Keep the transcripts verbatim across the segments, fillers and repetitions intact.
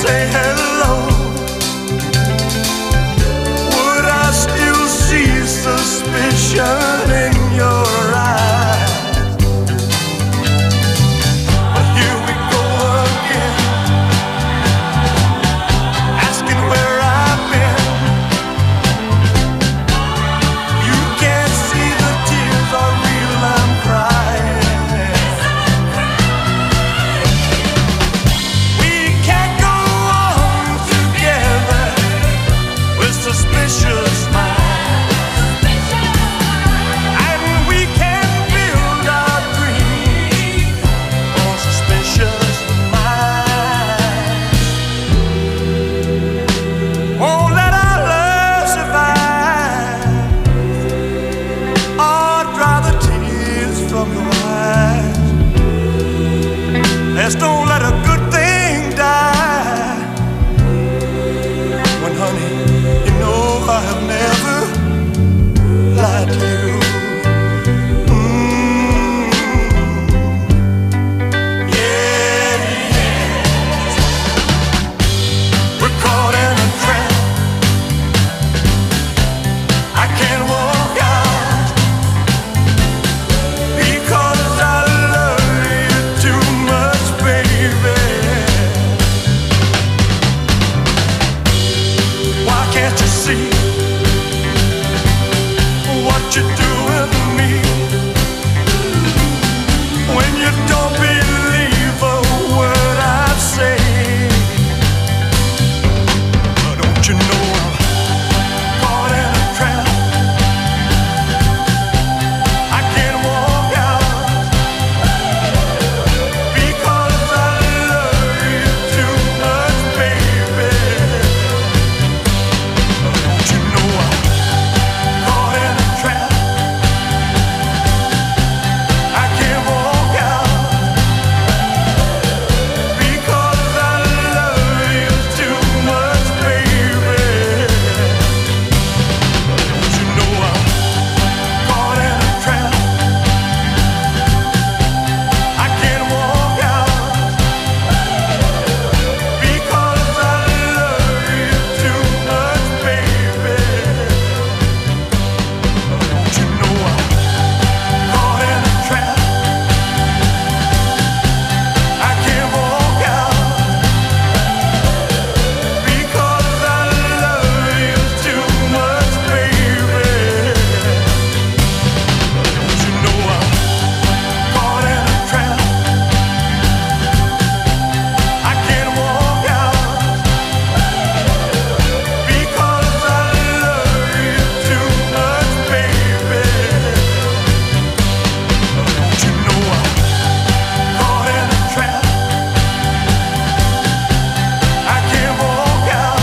say hello? Would I still see suspicion in your eyes? But here we go again, asking where I've been. You can't see the tears are real, I'm crying. We can't go on together with suspicious minds, and we can't build our dreams on suspicious minds. Won't let our love survive or dry the tears from your eyes. Let's don't let a good thing die. When, honey, you know I have never lied to you. Mm. Yeah, yeah. We're caught in a trap. I can't walk out because I love you too much, baby. Why can't you see what you're doing to me? When you don't believe a word I say, don't you know I'm caught in a trap? I can't walk out because I love you too much, baby. Don't you know I'm caught in a trap? I can't walk out because I love you too much, baby. Don't you know I'm caught in a trap? I can't walk out because I love you too much, baby. Don't you know I'm caught in a trap? I can't walk out because I love you too much, baby. Don't you know I'm caught in a trap? I can't walk out because I love you too much, baby. Don't you know I'm caught in a trap? I can't walk out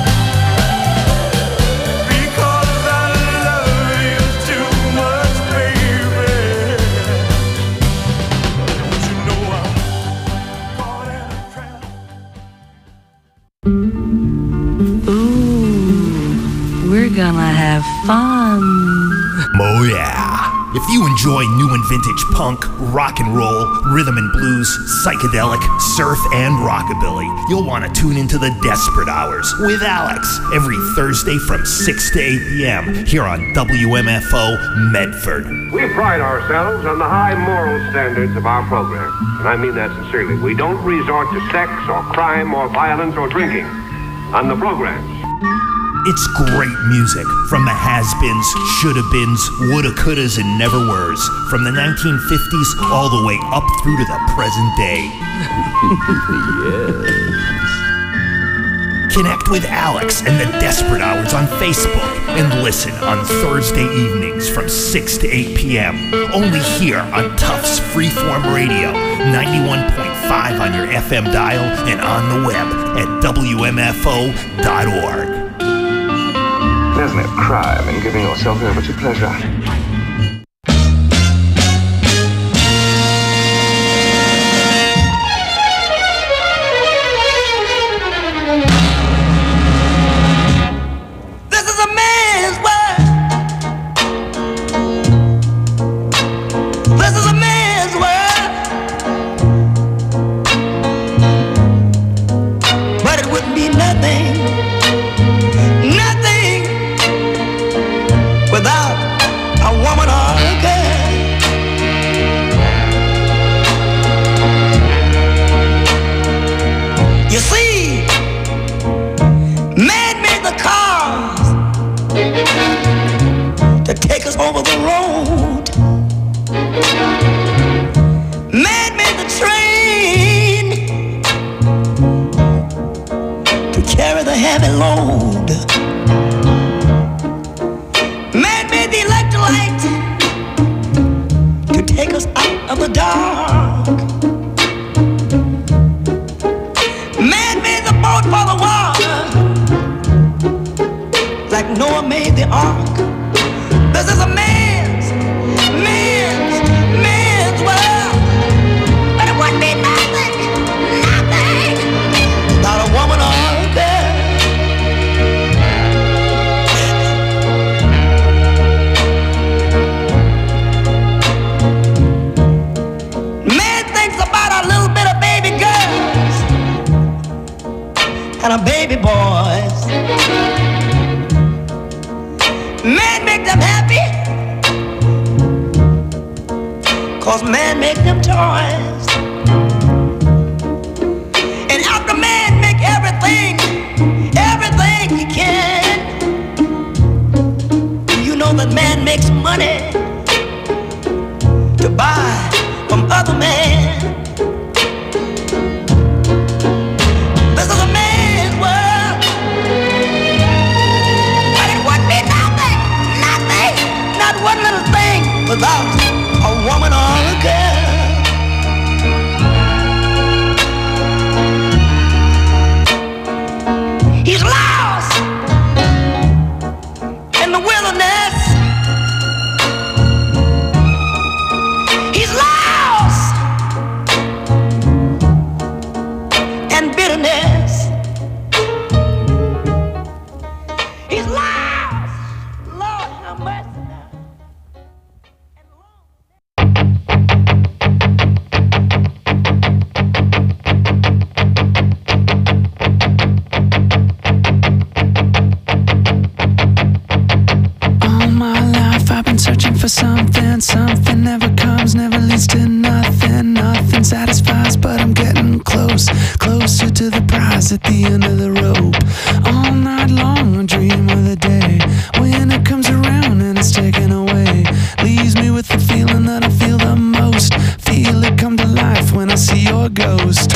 because I love you too much, baby. Don't you know I'm caught in a trap? Ooh, we're gonna have fun. Oh yeah. If you enjoy new and vintage punk, rock and roll, rhythm and blues, psychedelic, surf, and rockabilly, you'll want to tune into the Desperate Hours with Alex every Thursday from six to eight p.m. here on W M F O Medford. We pride ourselves on the high moral standards of our program, and I mean that sincerely. We don't resort to sex or crime or violence or drinking on the programs. It's great music from the has-beens, shoulda-beens, woulda-couldas, and never-weres, from the nineteen fifties all the way up through to the present day. Yes. Connect with Alex and the Desperate Hours on Facebook and listen on Thursday evenings from six to eight p.m. only here on Tufts Freeform Radio, ninety-one point five on your F M dial and on the web at W M F O dot org. There's no crime in giving yourself over to pleasure. But it would with a heavy load. Man made the electric light to take us out of the dark. Man made the boat for the water, like Noah made the ark. This is a man's, man's, man's world. But it wouldn't be nothing, nothing without a woman or a girl. Man thinks about a little bit of baby girls and a baby boys. Man make them happy, 'cause man make them toys. And after man make everything, everything he can, you know that man makes money to buy from other men. This is a man's world, but it wouldn't be nothing, nothing, not one little thing without a woman or a girl. He's lost in the wilderness. He's lost in bitterness. He's lost. Lord have mercy now. Something, something never comes, never leads to nothing. Nothing satisfies, but I'm getting close, closer to the prize at the end of the rope. All night long I dream of the day when it comes around and it's taken away. Leaves me with the feeling that I feel the most. Feel it come to life when I see your ghost.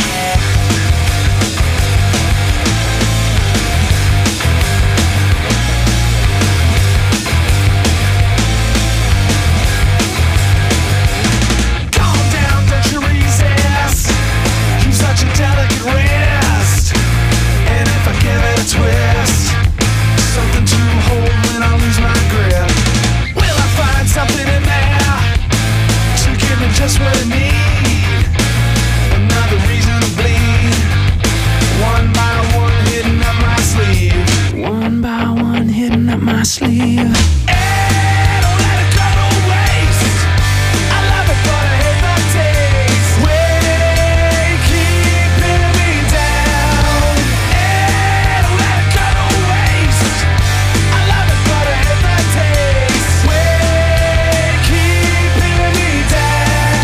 Just what I need, another reason to bleed. One by one hitting up my sleeve. One by one hitting up my sleeve. Hey, don't let it go to waste. I love it, but I hate the taste. Way keeping me down. Hey, don't let it go to waste. I love it, but I hate the taste. Way keeping me down.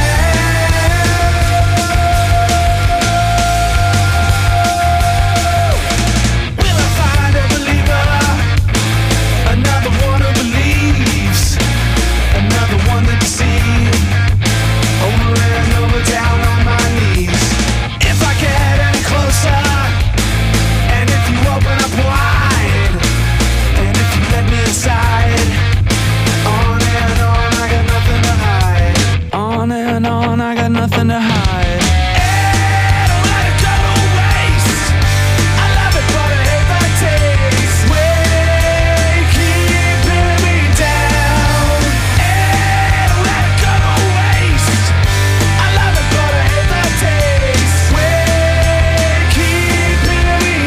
Another one who believes, another one to deceive. Over and over, down on my knees. If I get any closer, and if you open up wide, and if you let me inside, on and on, I got nothing to hide. On and on, I got nothing to hide. Hey, don't let it go to waste. I love it, but I hate the taste. Way keeping me down. Hey, don't let it go to waste. I love it, but I hate the taste. Way keeping me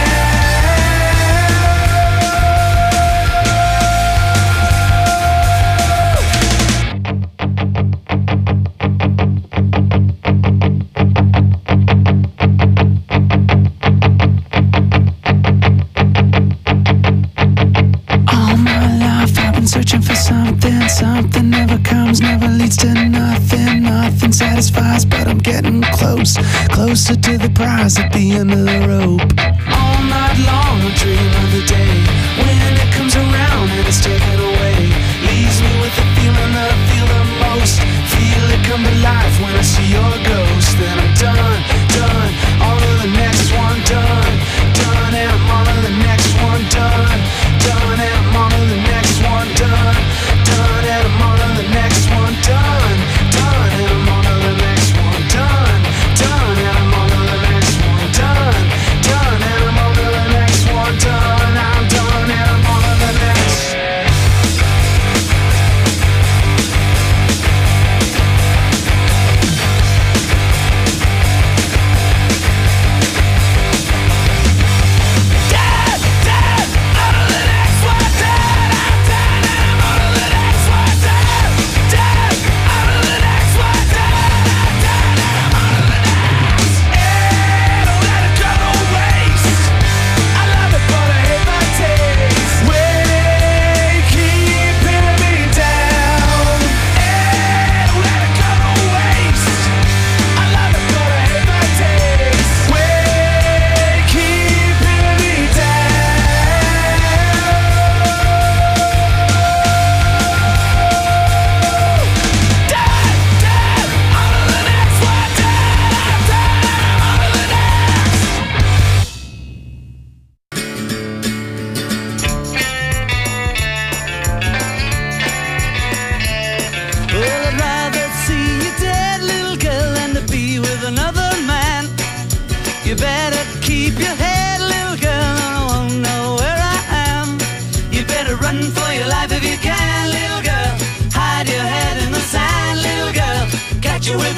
All my life I've been searching for something. Something never comes, never leads to nothing. Nothing satisfies, but I'm getting close, closer to the prize at the end of the rope. All night long I dream of the day when it comes around and it's taken away. Leaves me with the feeling that I feel the most. Feel it come to life when I see your ghost. Then I'm done, done, on to the next one, done, done, and I'm on to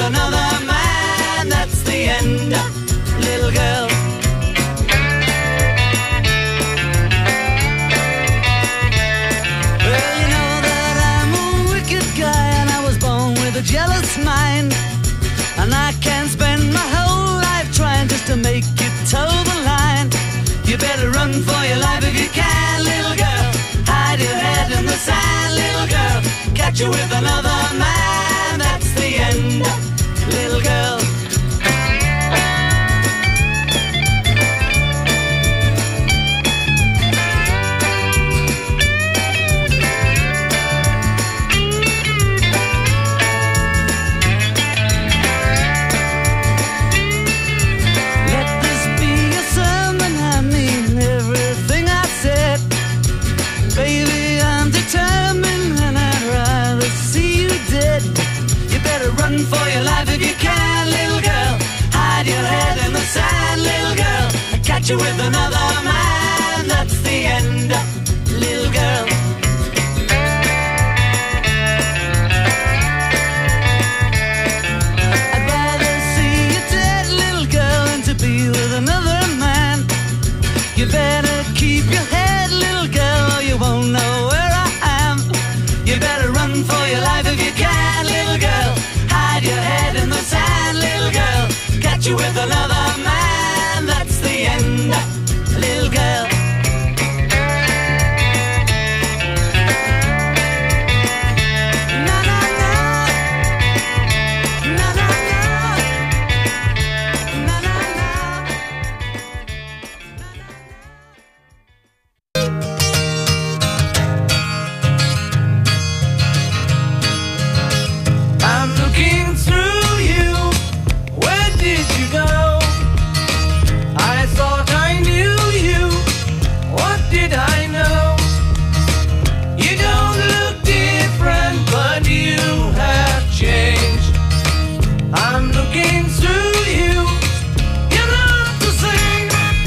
another man, that's the end, little girl. Well, you know that I'm a wicked guy, and I was born with a jealous mind, and I can't spend my whole life trying just to make you toe the line. You better run for your life if you can, little girl. Hide your head in the sand, little girl. Catch you with another man, that's the end, little girl. Let this be a sermon, I mean everything I said. Baby, I'm determined and I'd rather see you dead. You better run for your life if you can, little girl. Hide your head in the sand, little girl. Catch you with another man, that's the end, little girl. I'd rather see you dead, little girl, than to be with another man. You better keep your head, little girl, or you won't know where I am. You better run for your life if you can, little girl. Hide your head in the sand, little girl. Catch you with another man, that's the end, little girl. Na na na, na na na, na na na. I'm looking through you. Where did you go? I thought I knew you. What did I know? You don't look different, but you have changed. I'm looking through you. You're not the same.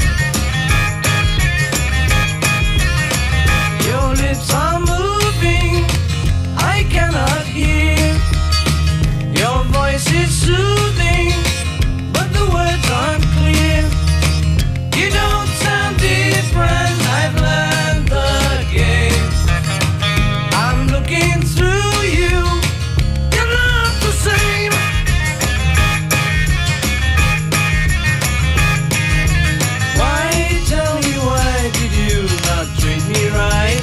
Your lips are moving. I cannot hear. Your voice is soothing, but the words aren't clear. You don't sound different, I've learned the game. I'm looking through you, you're not the same. Why, tell me, why did you not treat me right?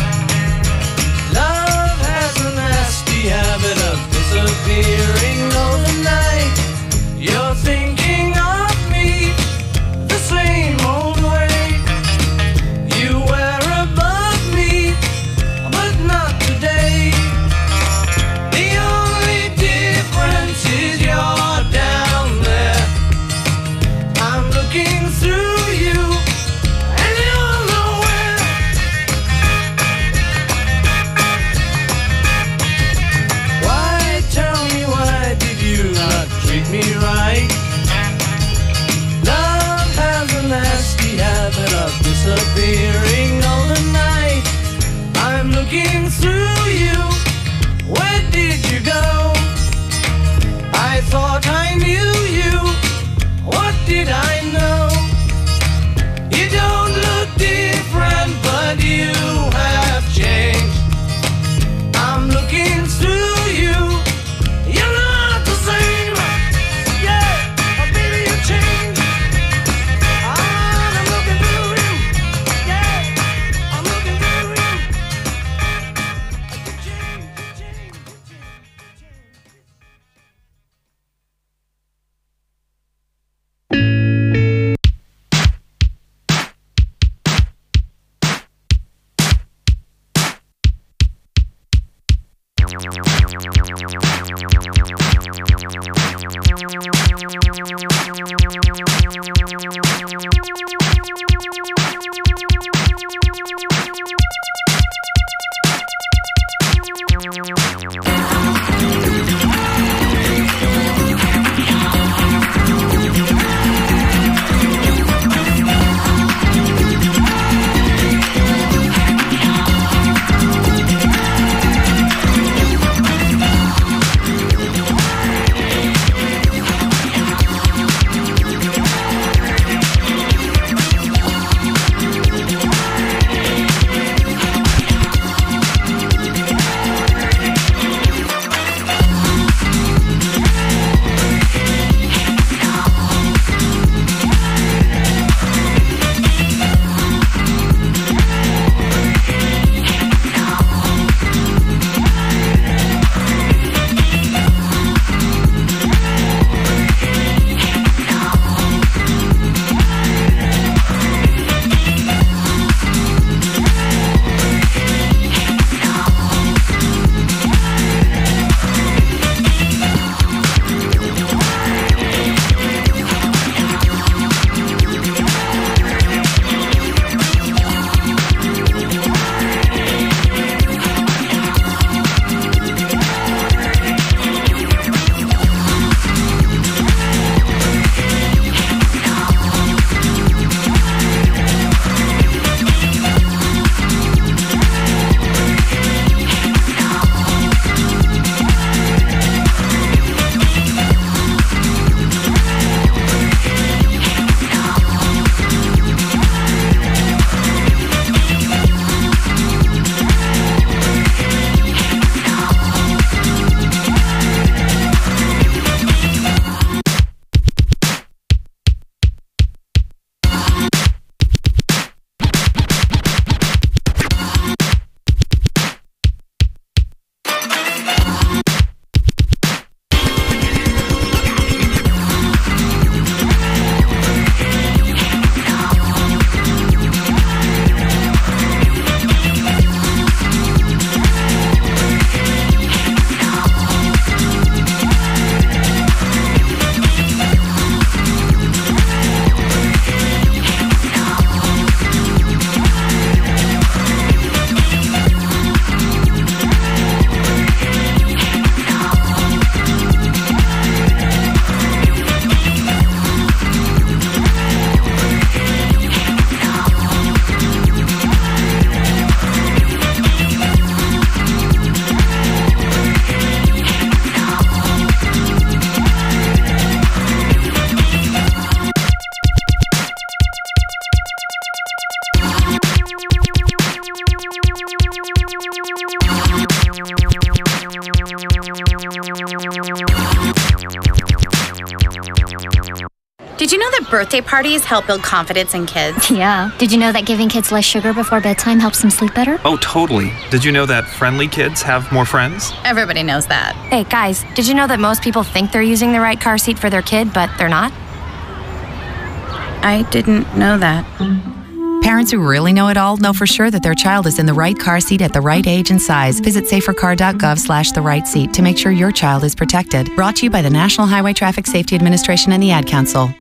Love has a nasty habit of disappearing overnight. You're thinking of me the same old way. You were above me, but not today. The only difference is you're down there. I'm looking through you, and you're nowhere. Why, tell me, why did you not treat me right? Love has a nasty habit of disappearing overnight. I'm looking through you. Where did you go? I thought I knew you. What did I know? You don't look different, but you have changed. I'm looking through you. You're not the same. Yeah, oh, baby, you changed. Ah, I'm looking through you. Yeah, I'm looking through you. You changed, you changed, you changed, you changed. Birthday parties help build confidence in kids. Yeah. Did you know that giving kids less sugar before bedtime helps them sleep better? Oh, totally. Did you know that friendly kids have more friends? Everybody knows that. Hey, guys, did you know that most people think they're using the right car seat for their kid, but they're not? I didn't know that. Parents who really know it all know for sure that their child is in the right car seat at the right age and size. Visit safercar.gov slash the right seat to make sure your child is protected. Brought to you by the National Highway Traffic Safety Administration and the Ad Council.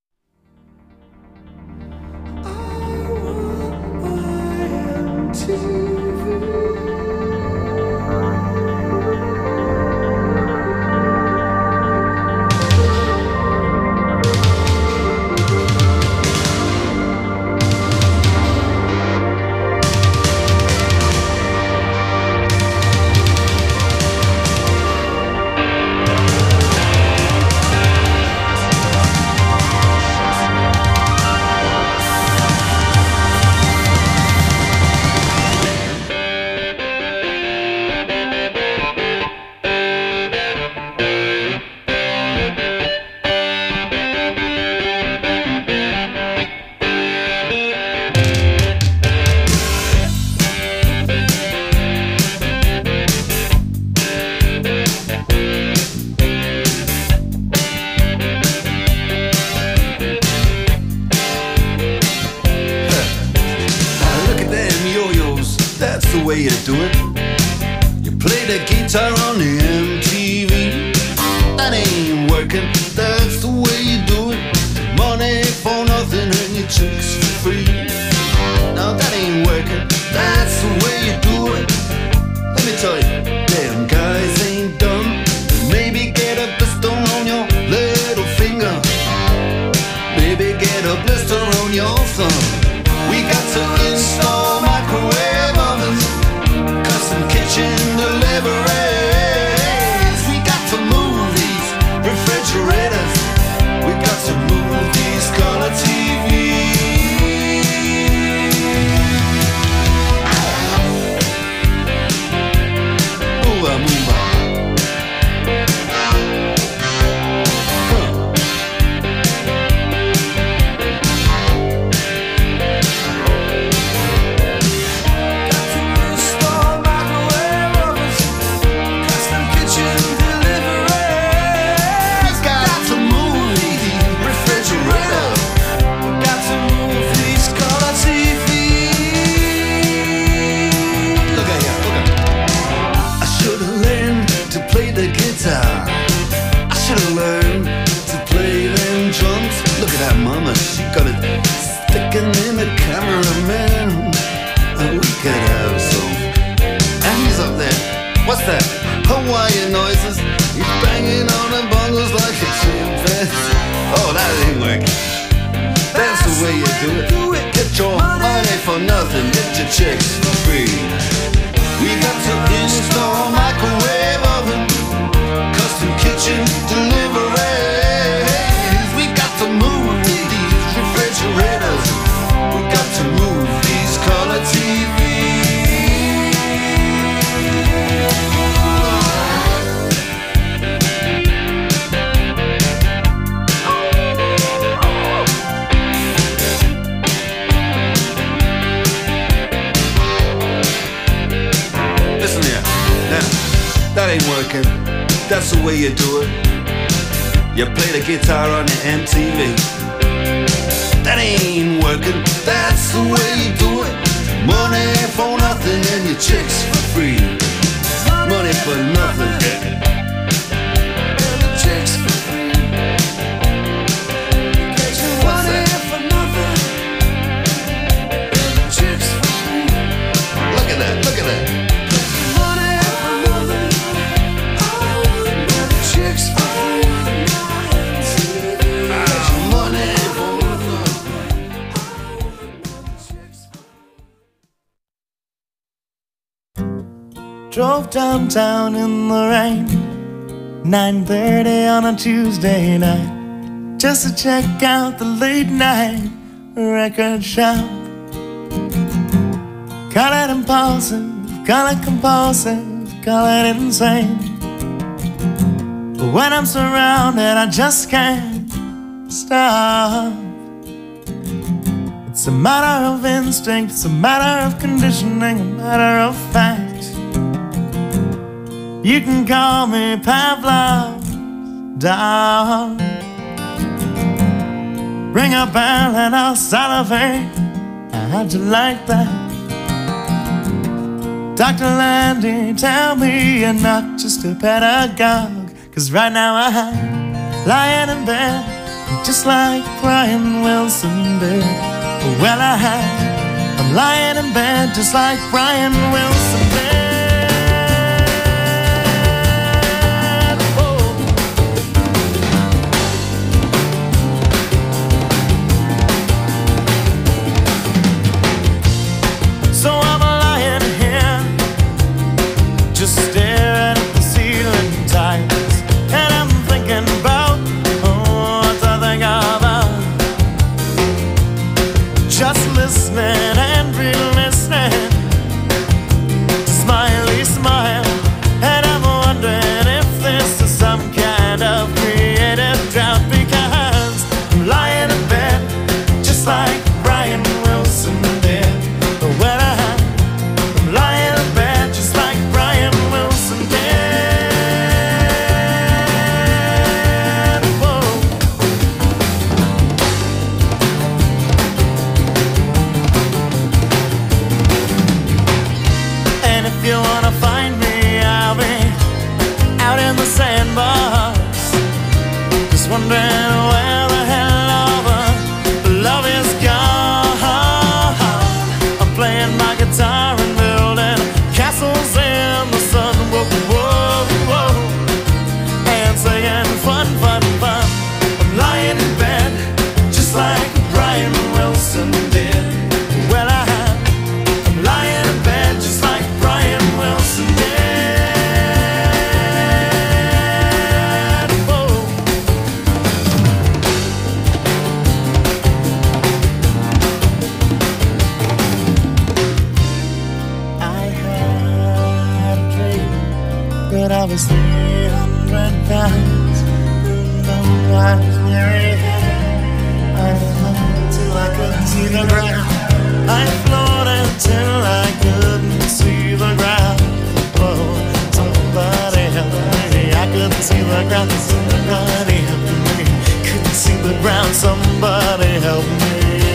Drove downtown in the rain, nine thirty on a Tuesday night, just to check out the late night record shop. Call it impulsive, call it compulsive, call it insane, but when I'm surrounded I just can't stop. It's a matter of instinct, it's a matter of conditioning, a matter of fact. You can call me Pavlov's dog. Ring a bell and I'll salivate. How'd you like that? Doctor Landy, tell me you're not just a pedagogue. Cause right now I'm lying in bed, just like Brian Wilson did. Well, I I'm lying in bed, just like Brian Wilson did. Staring at the ceiling tiles, and I'm thinking about, oh, what to think about. Just listening and re-listening to Smiley Smile, and I'm wondering if this is some kind of creative drought, because I'm lying in bed just like Brian Wilson did. But when I, I'm lying in bed just like Brian Wilson did. Whoa. And if you wanna find me, I'll be out in the sandbox, just wondering where the hell all the love is gone. I'm playing my guitar and building castles in the sun, whoa, whoa, whoa, and singing fun, fun, fun. I'm lying in bed just like Brian Wilson did. Well, I, I'm lying in bed just like Brian Wilson did. Whoa. I had a dream that I was three hundred pounds. No, I was very heavy. I floated till I couldn't see the ground. I floated till I couldn't see the ground. Oh, somebody help me. I couldn't see the ground. Somebody help me. Couldn't see the ground. Somebody help me.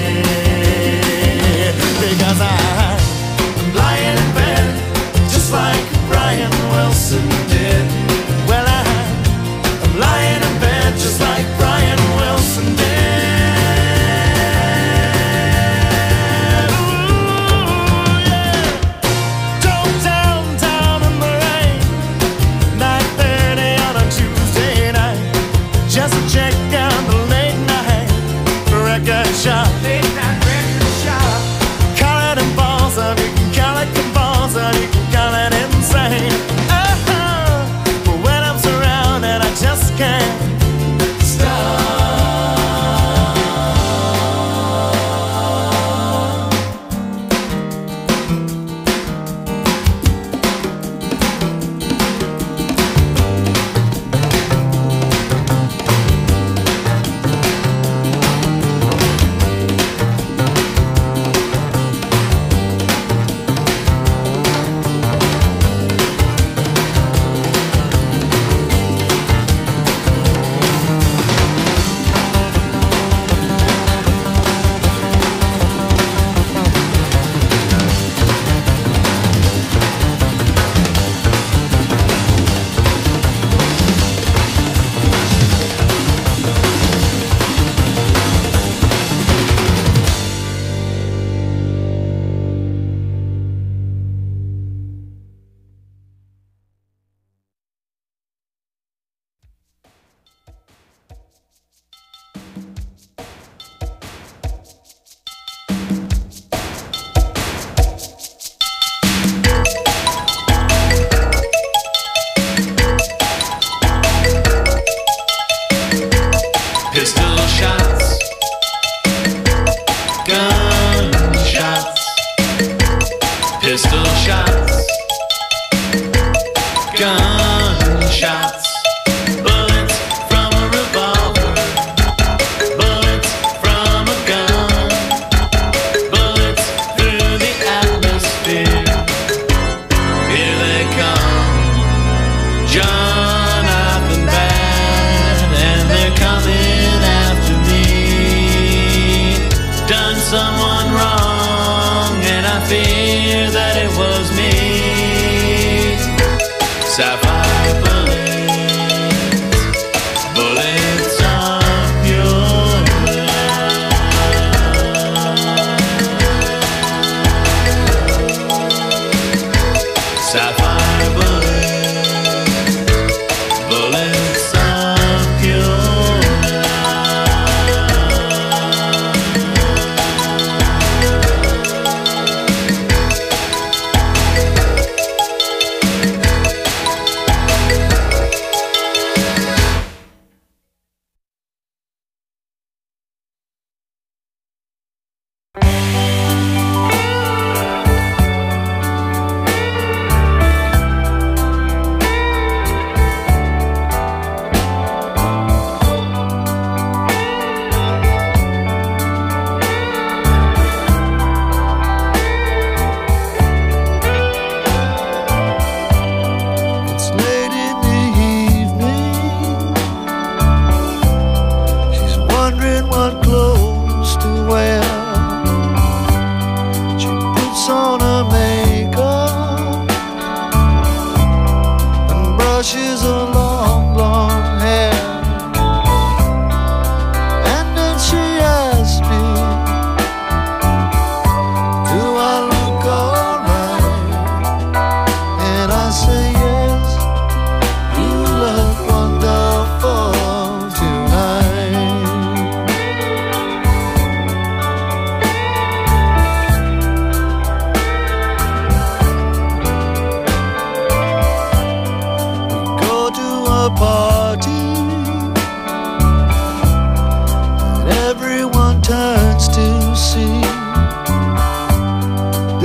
Because I, I'm lying in bed just like Brian Wilson did. Well, I, I'm lying in bed just like Brian Wilson did. Ooh.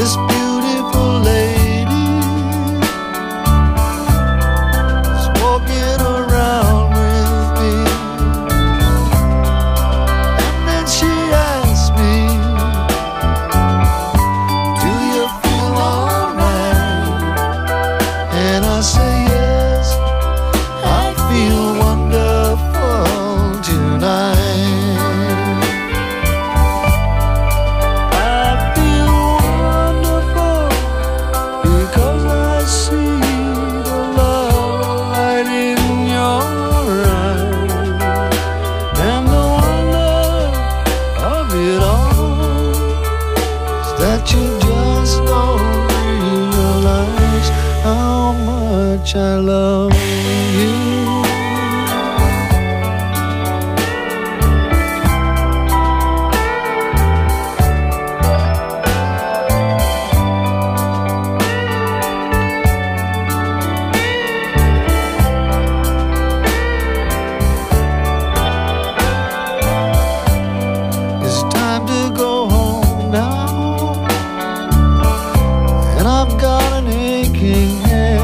this beautiful lady is walking around with me. And then she asked me, do you feel alright? And I say yes, I feel wonderful tonight. I love you. It's time to go home now, and I've got an aching head.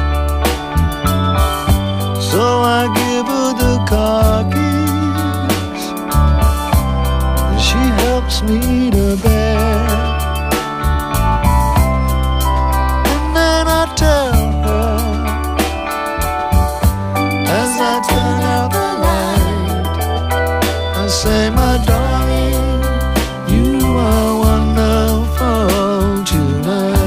So I give her the car keys, and she helps me to bed. And then I tell her, as I turn out the light, I say, my darling, you are wonderful tonight.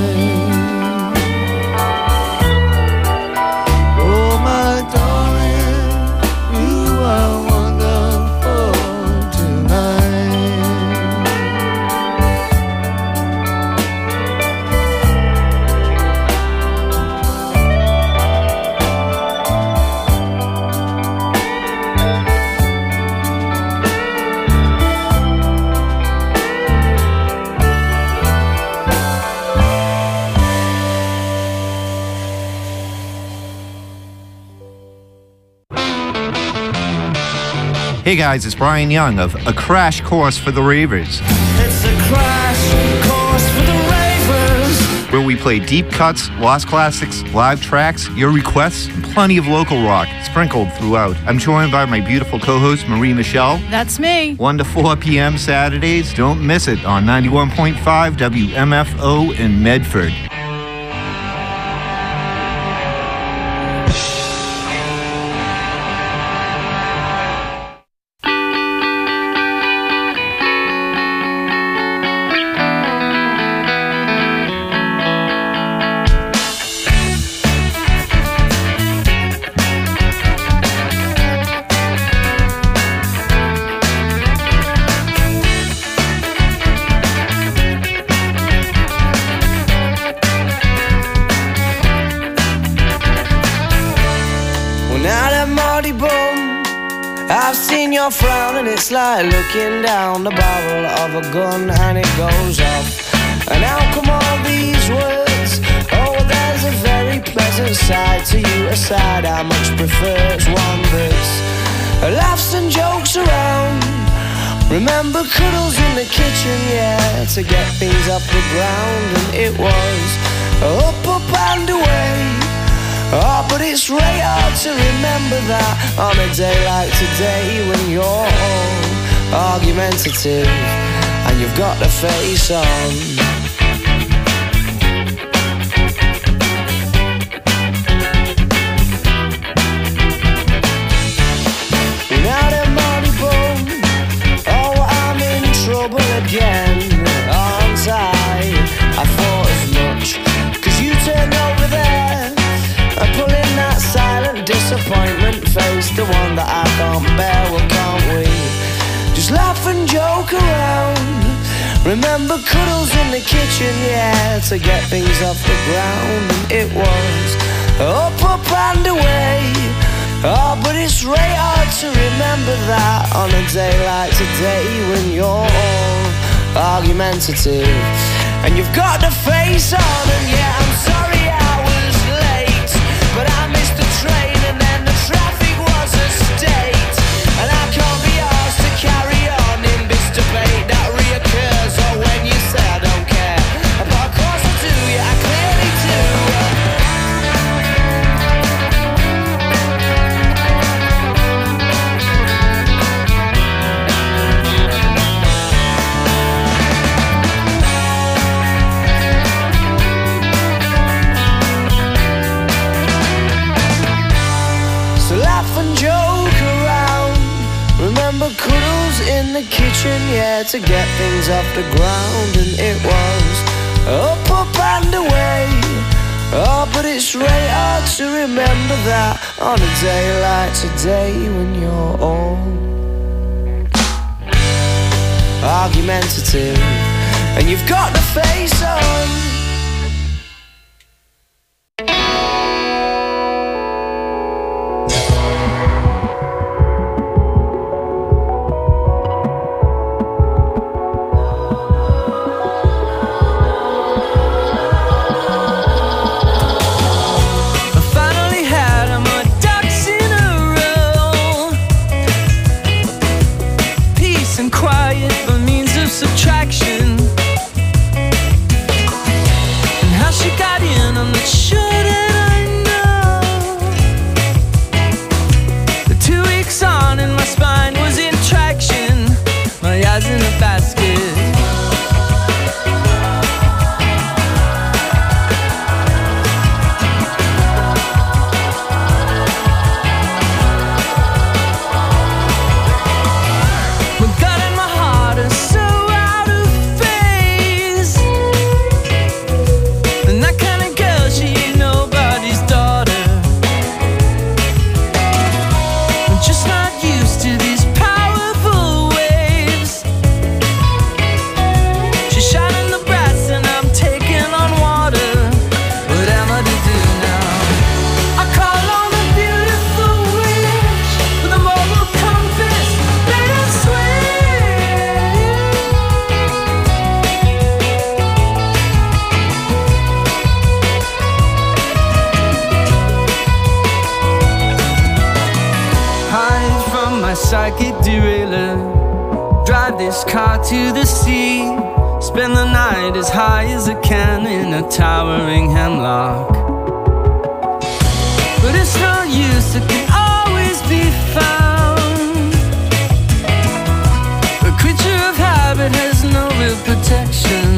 Hey guys, it's Brian Young of A Crash Course for the Ravers. It's a crash course for the ravers, where we play deep cuts, lost classics, live tracks, your requests, and plenty of local rock sprinkled throughout. I'm joined by my beautiful co-host Marie Michelle. That's me. one to four p.m. Saturdays. Don't miss it on ninety-one point five W M F O in Medford. You're frowning, it's like looking down the barrel of a gun and it goes off. And how come all these words? Oh, there's a very pleasant side to you, a side I much prefer. It's one that's laughs and jokes around. Remember cuddles in the kitchen, yeah, to get things off the ground. And it was up, up and away. Oh, but it's really hard to remember that on a day like today, when you're all argumentative and you've got the face on. Now the money boom, oh, I'm in trouble again, aren't I? I thought as much, 'cause you turned over there and pulling that silent disappointment face, the one that I can't bear. Well, can't we just laugh and joke around? Remember cuddles in the kitchen, yeah, to get things off the ground. And it was up, up and away. Oh, but it's really hard to remember that on a day like today, when you're all argumentative and you've got the face on. And yeah, I'm sorry I was late, but I missed the train and then the traffic was a state. And I can't be asked to carry on in this debate that reoccurs, or when you say I don't care about motion, yeah, to get things off the ground. And it was up, up and away. Oh, but it's really hard to remember that on a day like today when you're all argumentative and you've got the face on. Subtraction, and how she got in, I'm not sure that I know. The two weeks on and my spine was in traction, my eyes in a basket. My gut and my heart are so psychic derailer. Drive this car to the sea. Spend the night as high as I can in a towering hemlock. But it's no use, it can always be found. A creature of habit has no real protection.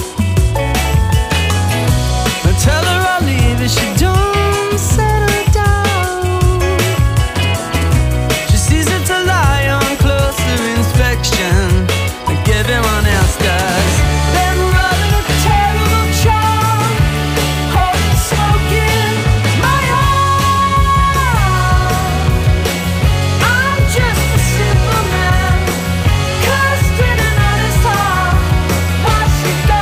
I tell her I'll leave if she don't settle down. She sees it to lie on closer inspection, like everyone else does. Then running a terrible charm, holding smoke in my heart. I'm just a simple man, cursed in an honest heart. Why she go?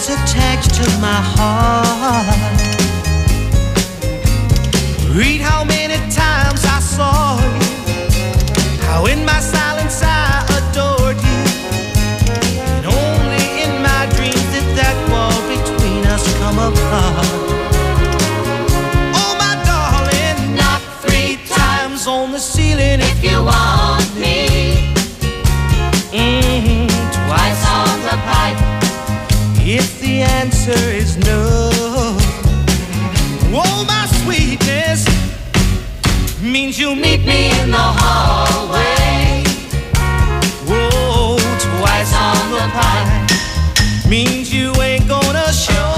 that's attached to my heart. Read how many times I saw you, how in my silence I adored you, and only in my dreams did that wall between us come apart. Oh my darling, knock three times on the ceiling if you want me. Mm-hmm, twice on the pipe if the answer is no. Oh my sweetness means you'll meet me in the hallway. Whoa, twice on the pipe means you ain't gonna show.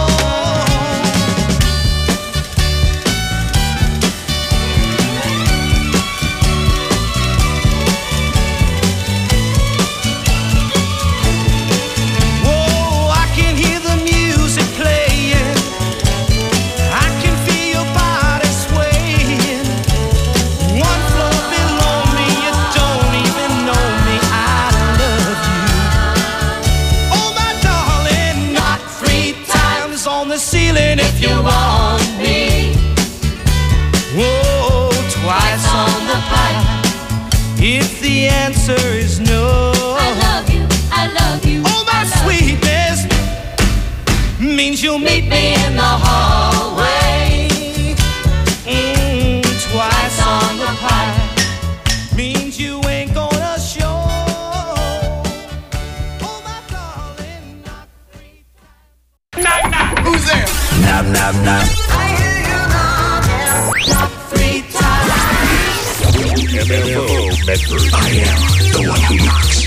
If you want me, whoa, twice on the pipe if the answer is no. I love you, I love you. Oh, my sweetness means you'll meet me in the hallway. Mm, twice on the pipe means you ain't gonna show. Oh, my darling, not three times. Knock, knock. Who's there? Knock, knock, knock. I hear you knocking. Knock three times. M F O Medford. I am the one who knocks.